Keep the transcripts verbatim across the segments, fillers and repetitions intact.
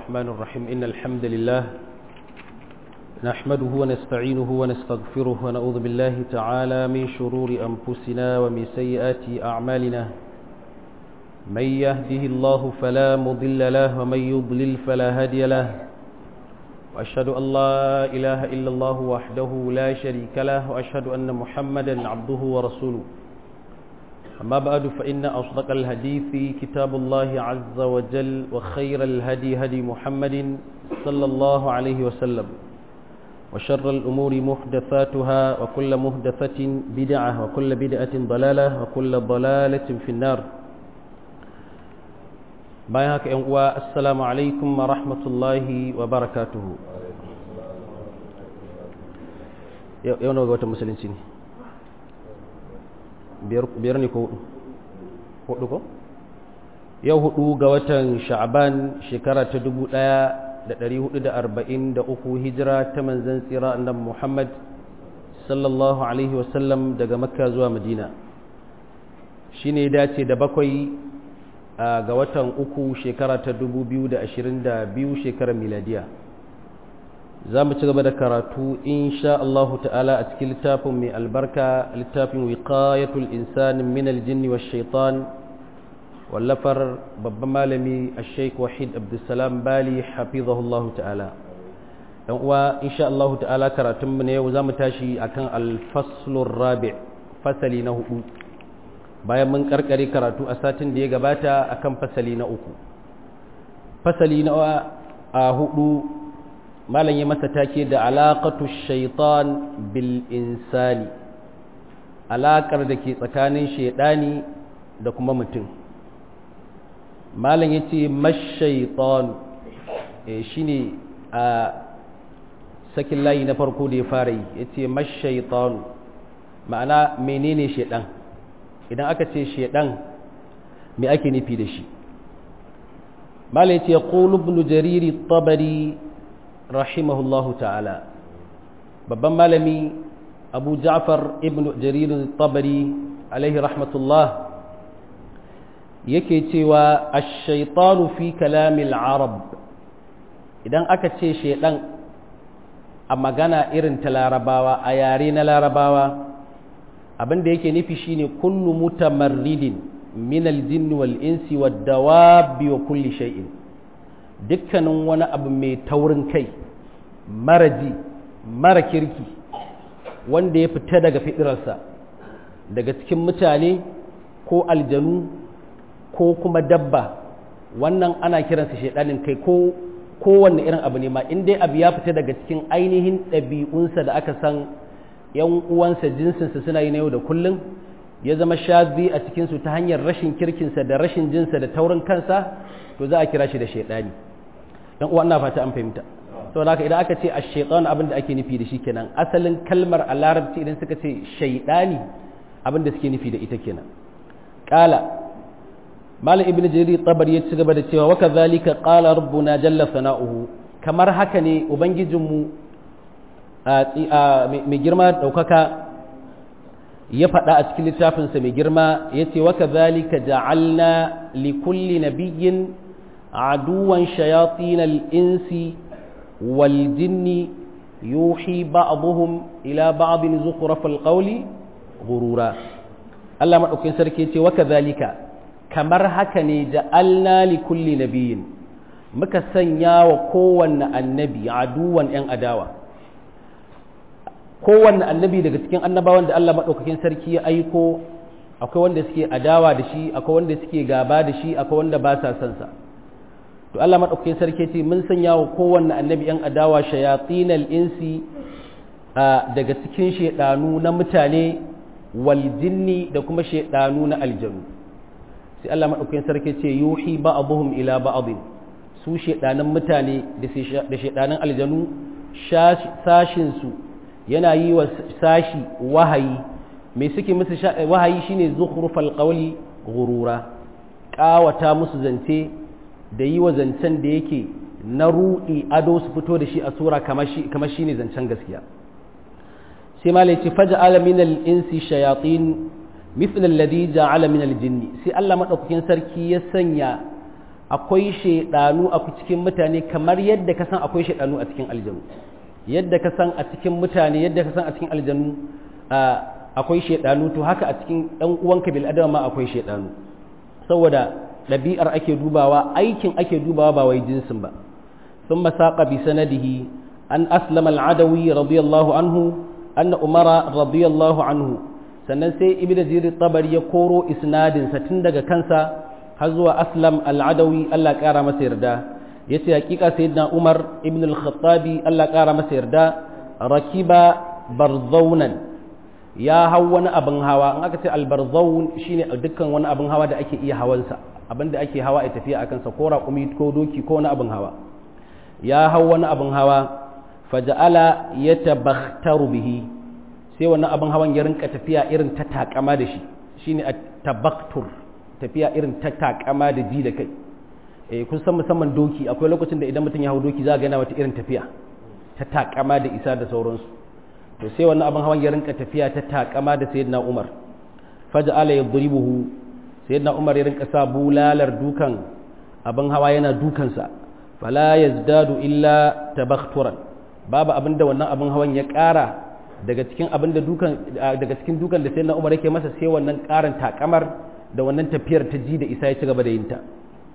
الرحمن الرحيم إن الحمد لله نحمده ونستعينه ونستغفره ونعوذ بالله تعالى من شرور أنفسنا ومن سيئات أعمالنا من يهده الله فلا مضل له ومن يضلل فلا هادي له وأشهد أن لا إله إلا الله وحده لا شريك له وأشهد أن محمدا عبده ورسوله أما بعد فإن أصدق الحديث كتاب الله عز وجل وخير الهدي هدي محمد صلى الله عليه وسلم وشر الأمور محدثاتها وكل محدثة بدعة وكل بدعة ضلالة وكل ضلالة في النار بايهاك أنقوى السلام عليكم ورحمة الله وبركاته يوم وقت المسلمين سيني biyar ne ko hudu ko yau hudu ga watan sha'ban shekara ta dubu daya da dari hudu da arba'in da uku hijira ta manzon tsira annabi Muhammad sallallahu alaihi wasallam daga makka zuwa madina shine ya dace da bakwai ga watan uku shekara ta dubu biyu da ashirin da biyu shekarar miladiya za mu ci gaba da karatu insha Allah ta'ala a cikin littafin mai albarka littafin wiqayatul insani min aljinn wash shaitan wallafar babban malami ash-shaykh wahid abdussalam bali hafizahullah ta'ala dan uwa insha Allah ta'ala karatun mu ne yau za mu tashi akan al-faslur rabi' fasali na hudu bayan mun karkare karatu a satin da ya gabata akan fasali na uku fasali na a hudu malam ya masa take da alaƙatu shaitan bil insani alaƙar da ke tsakanin shaidani da kuma mutum malam ya ce mashaitan shi ne a sakin layi na farko da ya fara yi ya ce mashaitan ma'ana menene shaidan idan aka ce shaidan me ake nufi da shi malam ya ce ya ƙulu ibn jariri tabari rahimahullahu ta'ala babban malami abu ja'far ibn jarir tabari alaihi rahmatullah yake cewa ash-shaytanu fi kalamil arab idan aka ce shaydan a magana irin ta larabawa a yare na larabawa abinda yake nufi shine kullu mutamarridin min al-jinni wal insi wad dawabi wa kulli shay'in dukkanin wani abu mai taurin kai mara ji mara kirki wanda ya fita daga fitirarsa daga cikin mutane ko aljanu ko kuma dabba wannan ana kiransa shaidanin kai ko kowanne irin abu ne ma in dai abu ya fita daga cikin ainihin ɗabi'unsa da aka san yan uwansa jinsinsa suna yi na yau da kullum ya zama shazi a cikinsu ta hanyar rashin kirkinsa da rashin jinsa da taurin kansa to za a kira shi da shaidani dan uwa ina fata an fahimta saboda haka idan aka ce ash-shaytan abin da ake nufi da shi kenan asalin kalmar a larabci idan suka ce shaidani abin da suke nufi da ita kenan qala malam ibnu jarir tabari ya ci gaba da cewa wa kadhalika qala rabbuna jalla sana'uhu kamar haka ne ubangijinmu mai girma daukaka ya faɗa a cikin littafinsa mai girma yace wa kadhalika ja'alna likulli nabiyyin عدوا شياطين الإنس والجن يوحي بعضهم إلى بعض زخرف القول غرورا الله مدوكين سركي يتي وكذلك kamar haka ne ja'alna li kulli nabiyyin muka sanya wa kowanne annabi aduwan yan adawa kowanne annabi daga cikin annabawan da Allah madaukakin sarki ya aiko akwai wanda suke adawa da shi akwai wanda suke gaba da shi akwai wanda ba sa son sa to Allah madaukakin sarki ce mun sanya wa kowanne annabi yan adawa shayatinal insi daga cikin shedanu na mutane wal jinni da kuma shedanu na aljanu sai Allah madaukakin sarki ce yuhi ba'dhum ila ba'd su shedanan mutane da shedanan aljanu sashin su yana yi wa sashi wahayi me suke musu wahayi shine zukhrufal qawli ghurura kawata musu zance da yi wa zancen da yake na ruɗi ado su fito da shi a sura kamar shi ne zancen gaskiya sai ma laici faja alamin al'insi shayatin mithl alladhi ja'ala min al-jinni sai Allah madaukakin sarki ya sanya akwai shaidanu a cikin mutane kamar yadda ka san akwai shaidanu a cikin aljanu yadda ka san a cikin mutane yadda ka san a cikin aljanu akwai shaidanu to haka a cikin ɗan uwanka bil adama ma akwai shaidanu saboda ɗabi'ar ake dubawa aikin ake dubawa ba wai jinsin ba ثم ساق بسنده أن أسلم العدوي رضي الله عنه أن أمر رضي الله عنه sannan sai ibnu jarir tabari ya koro isnadin sa tun daga kansa har zuwa aslam al-adawi Allah kara masa yarda yace hakika sayyidina umar ibn al-khattabi Allah kara masa yarda rakiba barzaunan ya hau wani abin hawa in aka ce al-barzaun shine dukkan wani abin hawa da ake iya hawansa abinda ake hawa a tafiya akan sa ko raƙumi ko doki ko wani abin hawa ya hau wani abin hawa faja'ala yatabakhtaru bihi sai wannan abin hawan ya rinka tafiya irin ta takama da shi shine at-tabaktur tafiya irin ta takama da ji da kai eh kun san musamman doki akwai lokacin da idan mutum ya hau doki za ga yana wata irin tafiya ta takama da isa da sauransu to sai wannan abin hawan ya rinka tafiya ta takama da sayyidina Umar faja'ala yadribuhu sayyidina Umar ya rinka sa bulalar dukan abin hawa yana dukansa fala yazdadu illa tabakhturan babu abinda wannan abin hawan ya ƙara daga cikin abinda dukan daga cikin dukan da sayyidina Umar yake masa sai wannan ƙaran takamar da wannan tafiyar ta ji da isa ya ci gaba da yin ta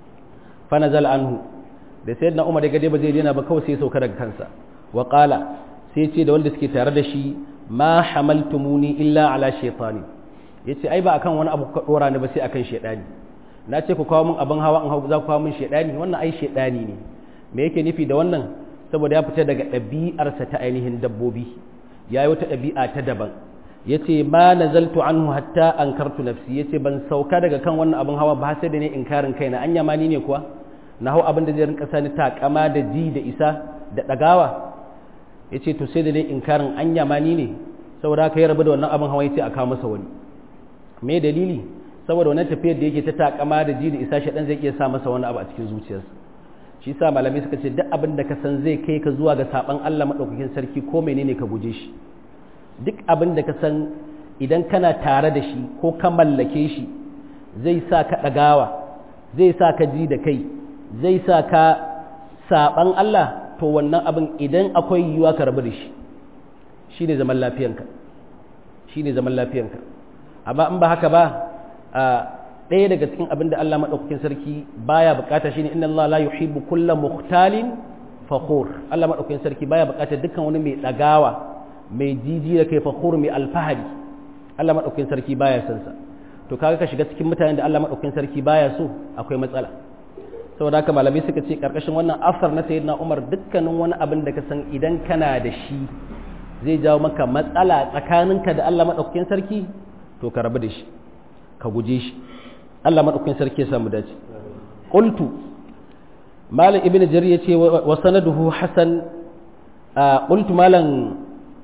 fa nazal anhu da sayyidina Umar ya ga dai ba zai daina ba kawai sai ya sauka daga kansa wa qala sai ce da wanda suke tare da shi ma hamaltumuni illa ala shaytani yace ai ba akan wani abu ka dora ni ba sai akan shaytani na ce ku kawo min abin hawa in hau za ku kawo min shaytani wannan ai shaytani ne me yake nufi da wannan saboda ya fita daga ɗabi'arsa ta ainihin dabbobi ya yi wata ɗabi'a ta daban ya ce ma nazaltu anhu hatta ankartu nafsi ya ce ban sauka daga kan wannan abin hawa ba sai da ne inkarin kaina an yamani ne kuwa na hau abin da zai rinka sani takama da ji da isa da ɗagawa ya ce to sai da ne inkarin an yamani ne saboda haka ya rabu da wannan abin hawa ya ce a kawo masa wani me dalili saboda wannan tafiyar da yake ta takama da ji da isa shaɗan zai iya sa masa wani abu a cikin zuciyarsa shi sa malamai suka ce duk abin da ka san zai kai ka zuwa ga saban Allah madaukakin sarki ko menene ka guje shi duk abin da ka san idan kana tare da shi ko ka mallake shi zai sa ka dagawa zai sa ka ji da kai zai sa ka saban Allah to wannan abin idan akwai yiwuwa ka rabu da shi shine zaman lafiyanka shine zaman lafiyanka amma in ba haka ba ɗaya daga cikin abin da Allah maɗaukakin sarki baya bukata shine inna Allah la yuhibbu kulla mukhtalin fakhur Allah maɗaukakin sarki baya bukata dukkan wani mai ɗagawa mai jiji da kai fakhur mai alfahari Allah maɗaukakin sarki baya son sa to kaga ka shiga cikin mutanen da Allah maɗaukakin sarki baya so akwai matsala saboda haka malamai suka ce karkashin wannan afar na sayyidina Umar dukkanin wani abin da ka san idan kana da shi zai jawo maka matsala tsakaninka da Allah maɗaukakin sarki to ka rabu da shi ka guje shi Allah maɗaukakin sarki ya samu dace qultu malam ibnu jarir yace wa sanaduhu hasan qultu malam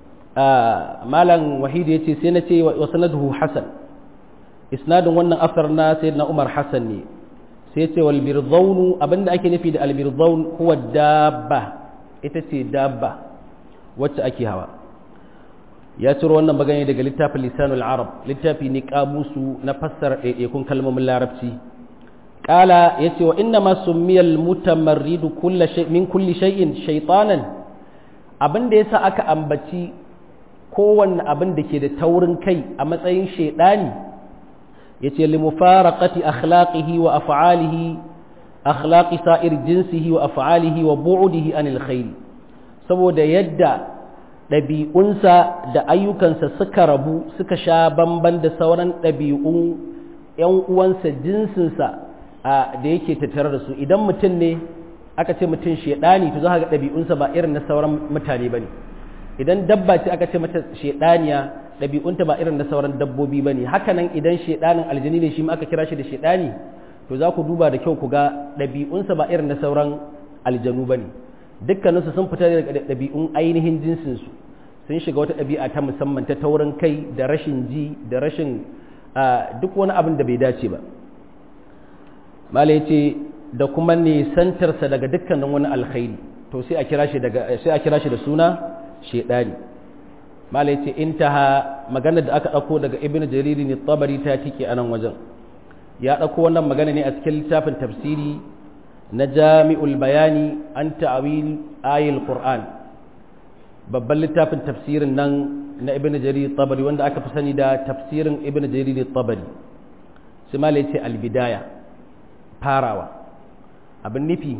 malam wahid yace sai nace wa sanaduhu hasan isnadun wannan asar na sayyidina Umar hasan ne sai yace wal birzaun abinda ake nufi da al birzaun huwa dabba ita ce dabba wacce ake hawa ya ciro wannan magana daga littafin lisanul arab littafi ne kamusu na fassara ɗaiɗaikun kalmomin larabci ƙala ya ce wa inna ma summiyal mutamarridu min kulli shay'in shaytanan abin da yasa aka ambaci kowanne abin da ke da taurin kai a matsayin shaydani yace li mufaraqati akhlaqihi wa af'alihi akhlaqi sa'ir jinsihi wa af'alihi wa bu'dihi anil khair saboda yadda ɗabi'unsa da ayyukansa suka rabu suka sha bamban da sauran ɗabi'un ‘yan uwansa jinsinsa da yake tattare da su idan mutum ne aka ce mutum shaidani to za ga ɗabi'unsa ba irin na sauran mutane ba ne idan dabba ce aka ce mata shaidaniya ɗabi'unta ba irin na sauran dabbobi ba ne hakanan idan shaidanin aljini ne shi ma aka kira shi da shaidani to za ku duba da kyau ku ga ɗabi'unsa ba irin na sauran aljanu ba ne dukkaninsu sun fita daga ɗabi'un ainihin jinsinsu sun shiga wata ɗabi'a ta musamman ta taurin kai da rashin ji da rashin duk wani abin da bai dace ba mala ya ce da kuma nisantarsa daga dukkanin wani alkhairi to sai a kira shi sai a kira shi da suna shedani mala ya ce intaha maganar da aka ɗauko daga ibnu jariri ne tabari ta tike a nan wajen ya ɗauko wannan magana ne a cikin littafin tafsiri na jami'ul bayani an ta'awil ayil qur'an babban littafin tafsirin nan na ibn jarir tabari wanda aka fi sani da tafsirin ibn jarir tabari sai malai ce albidaya farawa abin nufi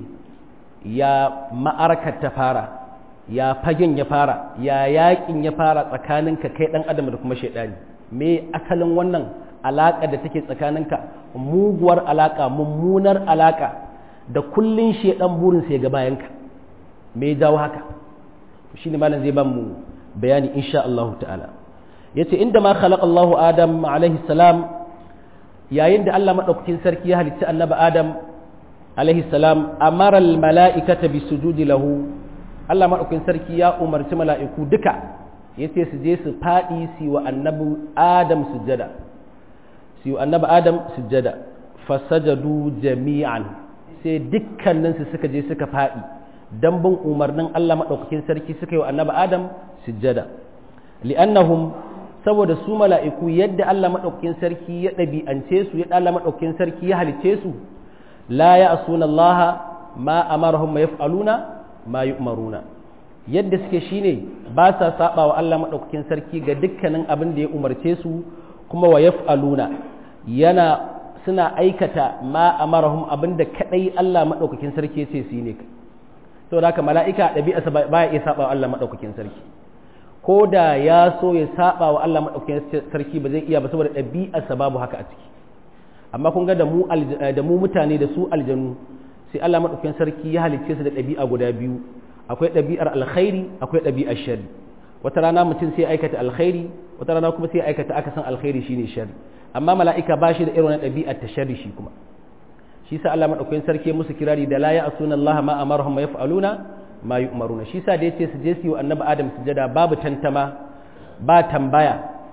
ya ma'arakar ta fara ya fagen ya fara ya yakin ya fara tsakaninka kai dan adam da kuma shaidani me asalin wannan alaka da take tsakaninka muguwar alaka mummunar alaka da kullun shaidan burin sai ga bayanka me jawo haka shine malam zai ba mu bayani insha Allah ta'ala yace inda ma khalaqa Allahu Adam alaihi salam yayin da Allah madaukakin sarki ya halitta annabi Adam alaihi salam amara al mala'ikata bisujudi lahu Allah madaukakin sarki ya umarci mala'iku duka yace su je su fadi su wa annabi Adam sujada su wa annabi Adam sujada fasajadu jami'an sai dukkanin su suka je suka fadi dan bin umarnin Allah madaukakin sarki suka yi wa annabi Adam sujada li'annahum saboda su mala'iku yadda Allah madaukakin sarki ya dabi'ance su ya Allah madaukakin sarki ya halice su la ya'suna Allah ma amarahum ma yaf'aluna ma yu'maruna yadda suke shine ba sa saba wa Allah madaukakin sarki ga dukkanin abin da ya umarce su kuma wa yaf'aluna yana suna aikata ma amarahum abinda kadai Allah madaukakin sarki ya ce su ne to da haka mala'ika ɗabi'arsa ba ya iya saba wa Allah maɗaukakin sarki ko da ya so ya saba wa Allah maɗaukakin sarki ba zai iya ba saboda ɗabi'arsa babu haka a ciki amma kun ga da mu da mu mutane da su aljanu sai Allah maɗaukakin sarki ya halicce su da ɗabi'a guda biyu akwai ɗabi'ar alkhairi akwai ɗabi'ar sharri wata rana mutum sai ya aikata alkhairi wata rana kuma sai ya aikata akasin alkhairi shine sharri amma mala'ika ba shi da irin wannan ɗabi'ar ta sharri shi kuma shi sa Allah madaukakin sarki musu kirari da la ya'suna Allah ma amarahum ma yaf'aluna ma yu'maruna shi sa da yace su je su yi annabi Adam sujada babu tantama ba tambaya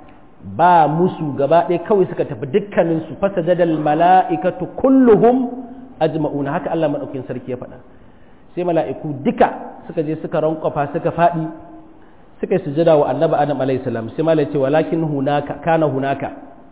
ba musu gaba ɗaya kawai suka tafi dukkanin su fasajadal mala'ikatu kulluhum ajma'una haka Allah madaukakin sarki ya faɗa sai mala'iku duka suka je suka rankwafa suka faɗi suka yi sujada wa annabi Adam alayhi salam sai malai ce walakin hunaka kana hunaka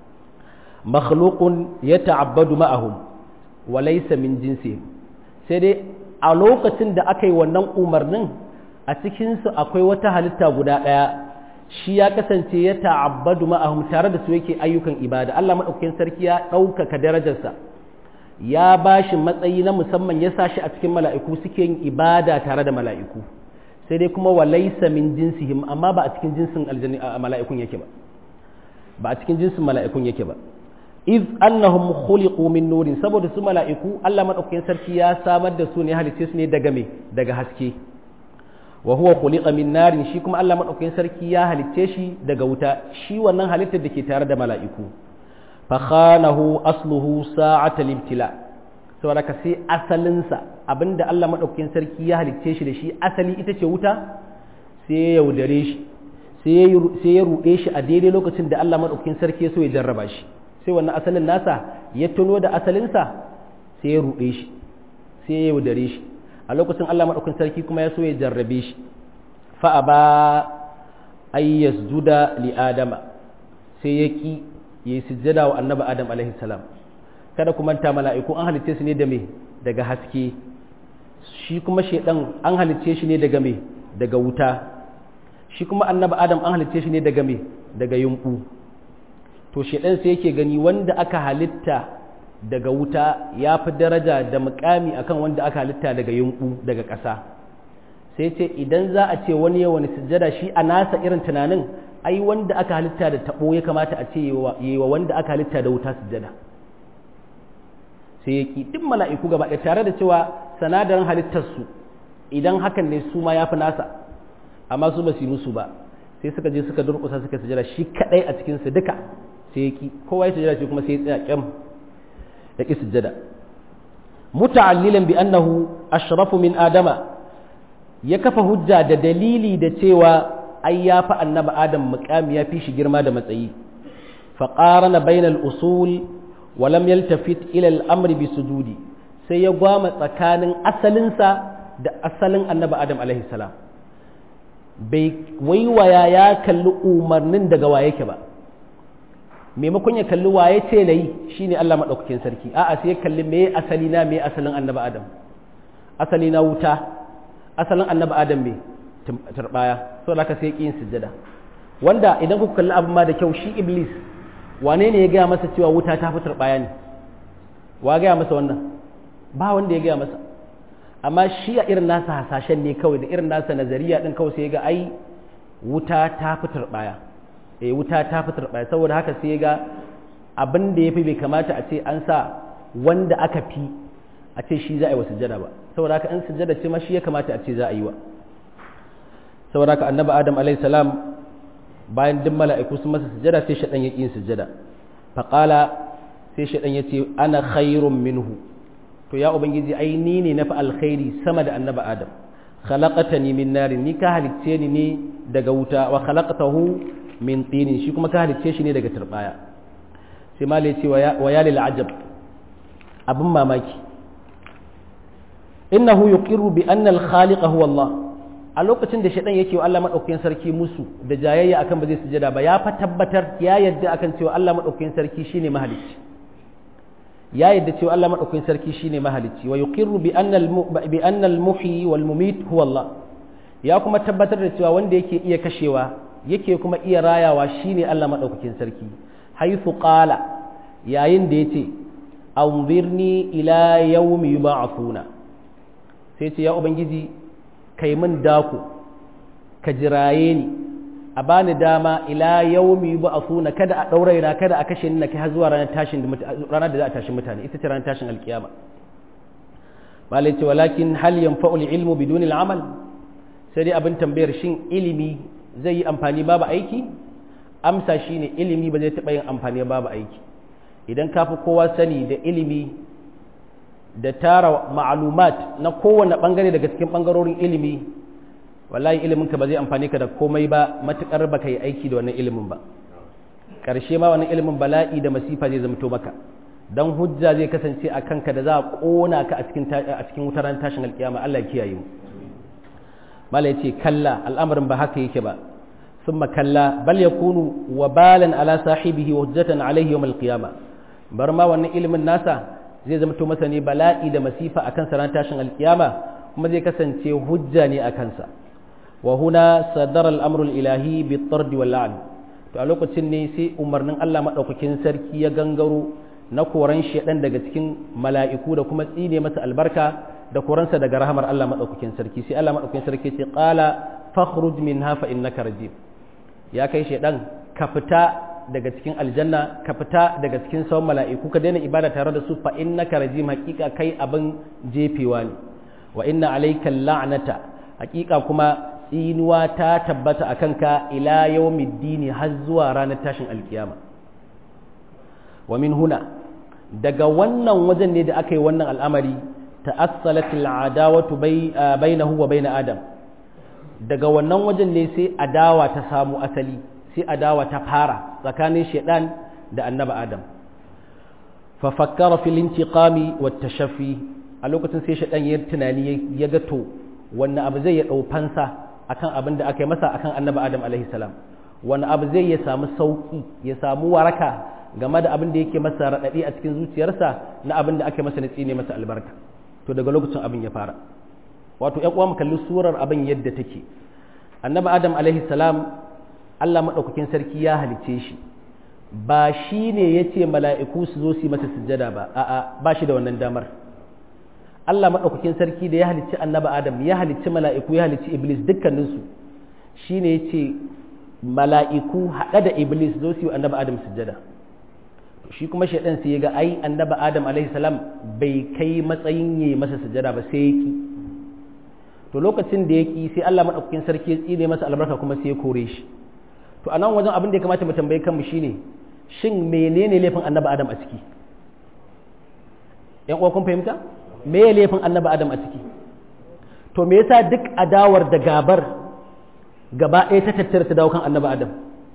makhluqun yata'abbadu ma'ahum walaisa min jinsi sai dai a lokacin da aka yi wannan umarnin a cikinsu akwai wata halitta guda ɗaya shi ya kasance ya ta'abbadu ma'ahum tare da su yake ayyukan ibada Allah maɗaukakin sarki ya ɗaukaka darajarsa ya ba shi matsayi na musamman ya sa shi a cikin mala'iku suke yin ibada tare da mala'iku sai dai kuma walaisa min jinsihim amma ba a cikin jinsin mala'ikun yake ba ba a cikin jinsin mala'ikun yake ba iz annahum khuliqu min nurin saboda su mala'iku Allah madaukakin sarki ya samar da su ne halice su ne daga me daga haske wa huwa khuliqa min narin shi kuma Allah madaukakin sarki ya halice shi daga wuta shi wannan halittar da ke tare da mala'iku fa khanahu asluhu sa'atal ibtila saboda ka sai asalin sa abinda Allah madaukakin sarki ya halice shi da shi asali ita ce wuta sai ya yaudare shi sai ya rude shi a daidai lokacin da Allah madaukakin sarki ya so ya jarraba shi sai wannan asalin nasa ya tuno da asalinsa sai ya ruɗe shi sai ya yaudare shi a lokacin Allah maɗaukin sarki kuma ya so ya jarrabe shi fa'a ba ay yasjuda li adama sai ya ki yi sujjada wa annabi adam alaihi salam kada ku manta mala'iku an halicce su ne da me daga haske shi kuma shedan an halicce shi ne daga me daga wuta shi kuma annabi adam an halicce shi ne daga me daga yumbu to shedan sai yake gani wanda aka halitta daga wuta ya fi daraja da mukami akan wanda aka halitta daga yunku daga ƙasa sai ce idan za a ce wani ya wani sujjada shi a nasa irin tunanin ai wanda aka halitta da tabo ya kamata a ce yi wa wanda aka halitta da wuta sujjada sai yaki duk mala'iku gaba da tare da cewa sanadarin halittarsu idan hakan ne su ma ya fi nasa amma su ba su yi musu ba sai suka je suka durƙusa suka sujjada shi kadai a cikinsu duka sai yaki kowa ya sujjada shi kuma sai ya tsaya kyam ya ƙi sujjada muta'allilan bi annahu ashrafu min adama ya kafa hujja da dalili da cewa ai ya fi annabi adam muqami ya fi shi girma da matsayi fa qarana bayna al-usul wa lam yaltafit ila al-amri bi sujudi sai ya gwama tsakanin asalinsa da asalin annabi adam alaihi salam bai waiwaya ya kalli umarnin daga waye yake ba maimakon ya kalli waye ce na yi shi ne Allah maɗaukakin sarki a'a sai ya kalli me asali na me asalin annabi adam asali na wuta asalin annabi adam me turbaya so da ka sai yin sujjada wanda idan kuka kalli abin ma da kyau shi iblis wane ne ya gaya masa cewa wuta ta fi turbaya ne wa gaya masa wannan ba wanda ya gaya masa amma shi a irin nasa hasashen ne kawai da irin nasa nazariya din kawai sai ya ga ai wuta ta fi turbaya eh wuta ta fi turbaya saboda haka sai ya ga abin da yafi bai kamata a ce an sa wanda aka fi a ce shi za a yi wa sujjada ba saboda haka in sujjada ce ma shi ya kamata a ce za a yi wa saboda haka annabi adam alayhi salam bayan duk mala'iku sun masa sujjada sai shaɗan ya ƙi sujjada faqala sai shaɗan ya ce ana khairun minhu to ya ubangiji ai ni ne na fi alkhairi sama da annabi adam khalaqatani min narin ni ka halicce ni ne daga wuta wa khalaqtahu min tinin shi kuma ka halicce shi ne daga turbaya sai ma ce wa ya lil ajab abin mamaki innahu yuqirru bi anna al khaliqa huwa Allah a lokacin da shaidan yake wa Allah madaukakin sarki musu da jayayya akan ba zai sujada ba ya fa tabbatar ya yadda akan cewa Allah madaukakin sarki shine mahalicci ya yadda cewa Allah madaukakin sarki shine mahalicci wa yuqirru bi anna al bi anna al muhyi wal mumit huwa Allah ya kuma tabbatar da cewa wanda yake iya kashewa yake kuma iya rayawa shine Allah madaukakin sarki haythu qala yayin da yace anzirni ila yawmi yub'athuna sai ce ya ubangiji kai min dako ka jiraye ni a bani dama ila yawmi yub'athuna kada a daure na kada a kashe ni na kai har zuwa ranar tashin ranar da za a tashi mutane ita ce ranar tashin alkiyama malai ce walakin hal yanfa'u al-ilmu biduni al-amal sai dai abin tambayar shin ilimi zai yi amfani babu aiki amsa shine ilimi ba zai taɓa yin amfani babu aiki idan ka fi kowa sani da ilimi da tara ma'alumat na kowane bangare daga cikin bangarorin ilimi wallahi ilimin ka ba zai amfani ka da komai ba matukar baka yi aiki da wannan ilimin ba karshe ma wannan ilimin bala'i da masifa zai zamto maka dan hujja zai kasance a kanka da za a kona ka a cikin a cikin wutar tashin alkiyama Allah ya kiyaye mu mala yace kalla al'amarin ba haka yake ba thumma kalla bal yakunu wabalan ala sahibihi hujjatan alayhi yawm alqiyama bar ma wannan ilimin nasa zai zama to masa ne bala'i da masifa akan sa ran tashin alkiyama kuma zai kasance hujja ne akan sa wa huna sadara al-amru al-ilahi bit-tard wal-la'n to a lokacin ne sai umarnin Allah madaukakin sarki ya gangaro na koran shedan daga cikin mala'iku da kuma tsine masa albarka da koransa daga rahamar Allah madaukakin sarki sai Allah madaukakin sarki ce qala fakhruj minha fa innaka rajim ya kai shedan ka fita daga cikin aljanna ka fita daga cikin sauran mala'iku ka daina ibada tare da su fa innaka rajim hakika kai abin jefewa ne wa inna alayka la'nata hakika kuma tsinuwa ta tabbata akan ka ila yawmiddini har zuwa ranar tashin alkiyama wa min huna daga wannan wajen ne da aka yi wannan al'amari ta'assalat al'adawatu bainahu wa bain adam daga wannan wajen ne sai adawa ta samu asali sai adawa ta fara tsakanin shaidan da annaba adam fa fakkara fil intiqami wat tashaffi a lokacin sai shaidan ya tunani ya ga to wannan abu zai ya dau fansa akan abin da aka yi masa akan annaba adam alaihi salam wani abu zai ya samu sauki ya samu waraka game da abin da yake masa radadi a cikin zuciyarsa na abin da aka yi masa na tsine masa albarka to daga lokacin abin ya fara wato ƴan uwa mu kalli surar abin yadda take annabi adam alaihi salam Allah madaukakin sarki ya halice shi ba shi ne yace mala'iku su zo su yi masa sujjada ba a'a ba shi da wannan damar Allah madaukakin sarki da ya halicci annabi adam ya halicci mala'iku ya halicci iblis dukkanin su shine yace mala'iku hada da iblis zo su yi annabi adam sujjada shi kuma shaidan sai ya ga ai annabi adam alaihi salam bai kai matsayin yi masa sujjada ba sai yaki to lokacin da yaki sai Allah madaukakin sarki ya tsine masa albarka kuma sai ya kore shi to anan wajen abin da ya kamata mu tambaye kanmu shine shin menene laifin annabi adam a ciki yan uwa kun fahimta me ya laifin annabi adam a ciki to me yasa duk adawar da gabar gaba ɗaya ta tattara ta dawo kan annabi adam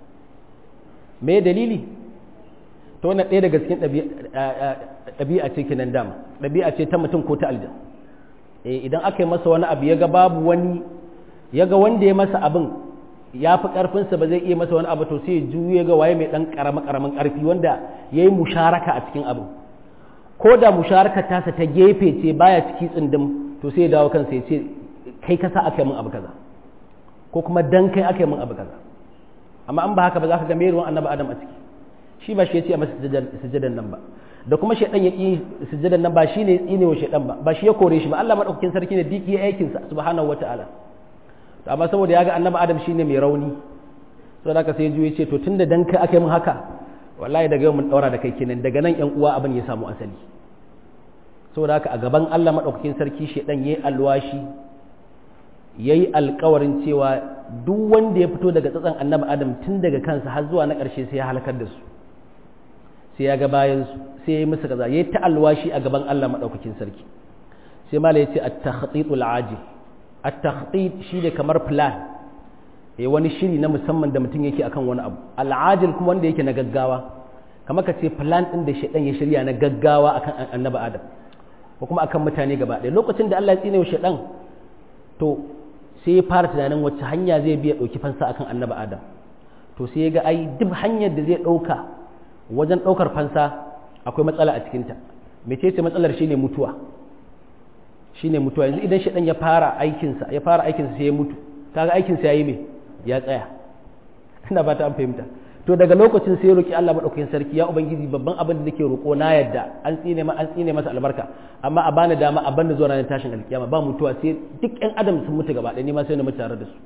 me dalili to wannan ɗaya daga cikin ɗabi'a ce kenan dama ɗabi'a ce ta mutum ko ta aljan eh idan aka yi masa wani abu ya ga babu wani ya ga wanda ya masa abin ya fi ƙarfinsa ba zai iya masa wani abu to sai ya juye ga waye mai ɗan ƙaramin ƙaramin ƙarfi wanda ya yi musharaka a cikin abin ko da musharakar tasa ta gefe ce baya ciki tsindim to sai ya dawo kansa ya ce kai ka sa aka yi min abu kaza ko kuma dan kai aka yi min abu kaza amma an ba haka ba za ka ga mai ruwan annabi adam a ciki shi ba shi ya ce a masa sujadan nan ba da kuma shaidan ya ƙi sujadan nan ba shi ne tsine wa shaidan ba ba shi ya kore shi ba Allah madaukakin sarki ne duk ya aikin sa subhanahu wataala to amma saboda ya ga annabi adam shine mai rauni saboda haka sai ya juye ce to tunda dan kai aka yi min haka wallahi daga yau mun daura da kai kenan daga nan ƴan uwa abin ya samu asali saboda haka a gaban Allah madaukakin sarki shaidan yayi alwashi yayi alƙawarin cewa duk wanda ya fito daga tsatsan annabi adam tun daga kansa har zuwa na ƙarshe sai ya halakar da su sai ya ga bayan su sai ya yi musu kaza yayi ta alwashi a gaban Allah madaukakin sarki sai mala yace at-takhtitul ajil at-takhtit shine kamar plan eh wani shiri na musamman da mutum yake akan wani abu al-ajil kuma wanda yake na gaggawa kamar ka ce plan din da shedan ya shirya na gaggawa akan annabi adam ko kuma akan mutane gaba ɗaya lokacin da Allah ya tsine wa shedan to sai ya fara tunanin wacce hanya zai biya ɗauki fansa akan annabi adam to sai ya ga ai duk hanyar da zai ɗauka wajen ɗaukar fansa akwai matsala a cikinta mece ce matsalar shine mutuwa shine mutuwa yanzu idan shaɗan ya fara aikinsa ya fara aikinsa sai ya mutu kaga aikinsa ya yi me ya tsaya ina ba ta an fahimta to daga lokacin sai ya roki Allah madaukakin sarki ya ubangiji babban abin da nake roƙo na yadda an tsine ma an tsine masa albarka amma a bani dama a bani zuwa ranar tashin alkiyama ba mutuwa sai duk ƴan adam sun mutu gaba ɗaya ni ma sai na mutu tare da su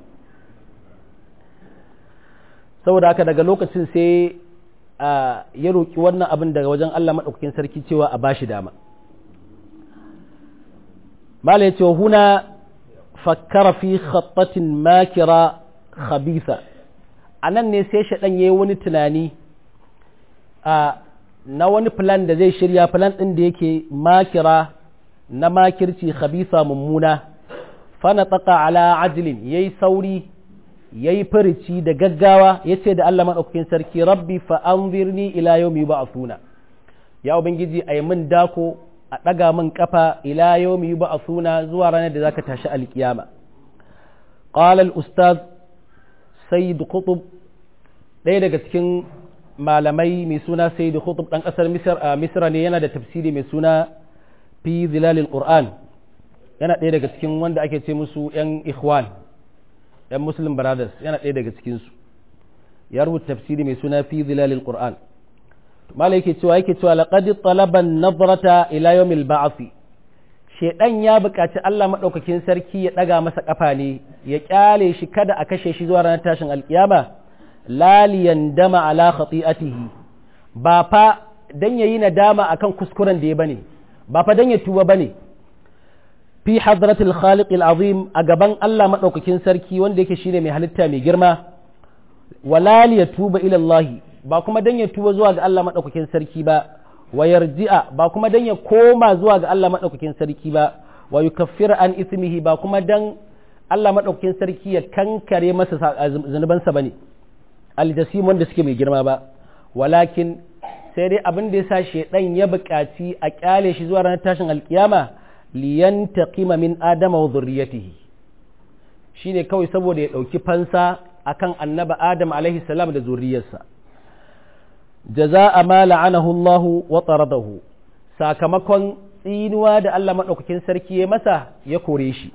saboda haka daga lokacin sai ya roƙi wannan abin daga wajen Allah maɗaukakin sarki cewa a bashi dama mala ya ce huna fakkara fi khattatin makira khabitha a nan ne sai shaɗan ya yi wani tunani na wani plan da zai shirya plan ɗin da yake makira na makirci khabitha mummuna fana tsaka ala ajilin ya yi sauri ya yi farici da gaggawa ya ce da Allah maɗaukakin sarki rabbi fa'anzirni ila yau mai ba a suna ya ubangiji a yi min dako a ɗaga min ƙafa ila yau mai ba a suna zuwa ranar da za ka tashi alƙiyama ƙalal ustaz sayyid qutub ɗaya daga cikin malamai mai suna sayyid qutub ɗan ƙasar misra ne yana da tafsiri mai suna fi zilalil qur'an yana ɗaya daga cikin wanda ake ce musu ‘yan ikhwan ‘yan muslim brothers yana ɗaya daga cikinsu ya rubuta tafsiri mai suna fi zilalil qur'an mala yake cewa yake cewa laqad talaba an-nadrata ila yawmil ba'th shedan ya buƙaci Allah madaukakin sarki ya daga masa kafa ne ya kyale shi kada a kashe shi zuwa ranar tashin alkiyama la liyandama ala khati'atihi ba fa dan yayi nadama akan kuskuren da ya bane ba fa dan ya tuba bane fi hadratil khaliq azim a gaban Allah madaukakin sarki wanda yake shine mai halitta mai girma wala li yatuba ila Allah ba kuma dan ya tuba zuwa ga Allah madaukakin sarki ba wa yarji'a ba kuma dan ya koma zuwa ga Allah madaukakin sarki ba wa yukaffira an ismihi ba kuma dan Allah madaukakin sarki ya kankare masa zanubansa bane aljasim wanda suke mai girma ba walakin sai dai abin da yasa shedan ya buƙaci a kyale shi zuwa ranar tashin alkiyama liyantaqima min adama wa dhurriyyatihi shine kawai saboda ya dauki fansa akan annabi adam alaihi salam da zuriyarsa jaza'a ma la'anahu Allah wa taradahu sakamakon tsinuwa da Allah madaukakin sarki ya masa ya kore shi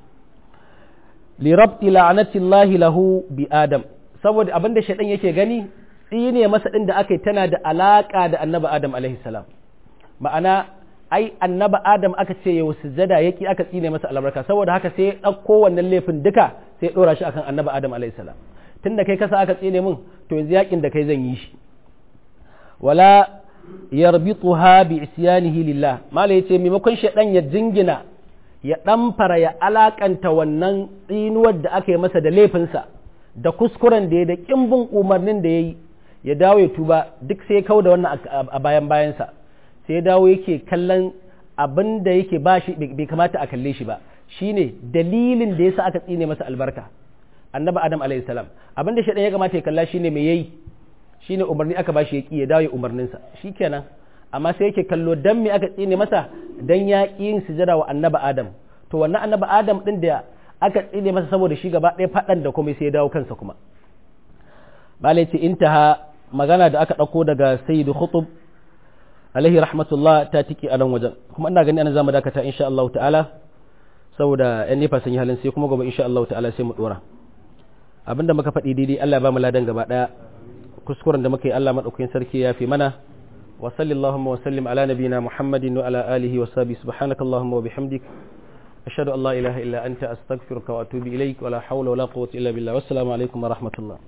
li rabti la'nati Allah lahu bi adam saboda abinda shaydan yake gani tsine masa din da akai tana da alaka da annabi adam alaihi salam ma'ana ai annaba adam aka ce ya sujada yaki aka tsine masa albarka saboda haka sai ya dauko wannan laifin duka sai ya dora shi akan annaba adam alayhi salam tunda kai kasa aka tsine min to yanzu yakin da kai zan yi shi wala yarbituha bi isyanihi lillah mala yace maimakon shedan ya jingina ya dan fara ya alakanta wannan tsinuwar da aka yi masa da laifinsa da kuskuren da ya da kimbin umarnin da yayi ya dawo ya tuba duk sai ya kauda wannan a bayan bayansa sai ya dawo yake kallon abin da yake ba shi bai kamata a kalle shi ba shine dalilin da yasa aka tsine masa albarka annabi adam alayhi salam abin da shedan ya kamata ya kalla shine me yayi shine umarni aka bashi ya ki ya dawo ya umarnin sa shikenan amma sai yake kallo dan me aka tsine masa dan ya ki yin sujada wa annabi adam to wannan annabi adam din da aka tsine masa saboda shi gaba ɗaya fadan da komai sai ya dawo kansa kuma balai ce intaha magana da aka dauko daga sayyid khutub alaihi rahmatullah ta tiki a nan wajen kuma ina gani ana zama dakata insha Allah ta'ala saboda yan nefa sun yi halin sai kuma gobe insha Allah ta'ala sai mu dora abinda muka faɗi daidai Allah ya ba mu ladan gaba daya kuskuren da muka yi Allah madaukakin sarki ya fi mana wa sallallahu wa sallim ala nabiyina Muhammadin wa ala alihi wa sahbihi subhanakallahumma wa bihamdik ashhadu an la ilaha illa anta astaghfiruka wa atubu ilaik wa la hawla wa la quwwata illa billah wassalamu alaikum wa rahmatullah